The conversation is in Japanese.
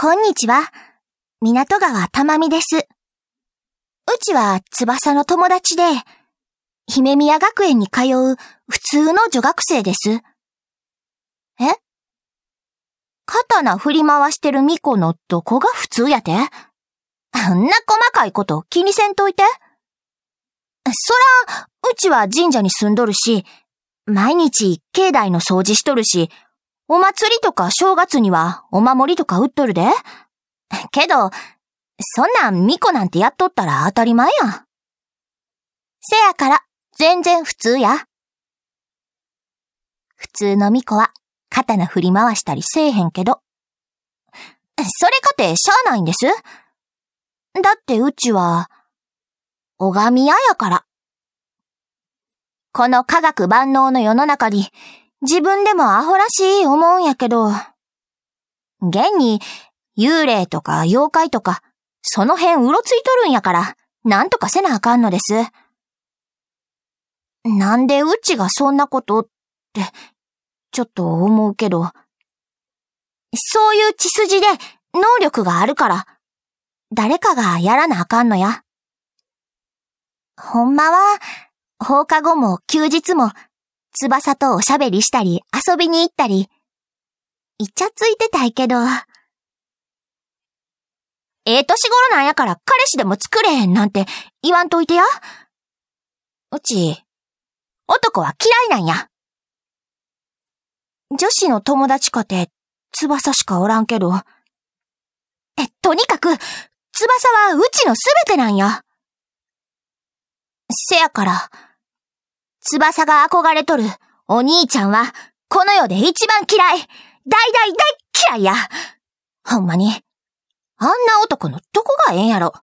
こんにちは。港川たまみです。うちは翼の友達で、姫宮学園に通う普通の女学生です。え？刀振り回してる巫女のどこが普通やて？あんな細かいこと気にせんといて。そら、うちは神社に住んどるし、毎日境内の掃除しとるし、お祭りとか正月にはお守りとか売っとるで。けど、そんなん巫女なんてやっとったら当たり前やん。せやから、全然普通や。普通の巫女は刀振り回したりせえへんけど。それかてしゃあないんです。だってうちは、拝み屋やから。この科学万能の世の中に、自分でもアホらしい思うんやけど、現に幽霊とか妖怪とか、その辺うろついとるんやから、なんとかせなあかんのです。なんでうちがそんなことって、ちょっと思うけど、そういう血筋で能力があるから、誰かがやらなあかんのや。ほんまは、放課後も休日も、翼とおしゃべりしたり遊びに行ったり、イチャついてたいけど、年頃なんやから彼氏でも作れへんなんて言わんといてや。うち、男は嫌いなんや。女子の友達かて翼しかおらんけど、とにかく翼はうちのすべてなんや。せやから、翼が憧れとるお兄ちゃんはこの世で一番嫌い、大嫌いや。ほんまに、あんな男のどこがええんやろ。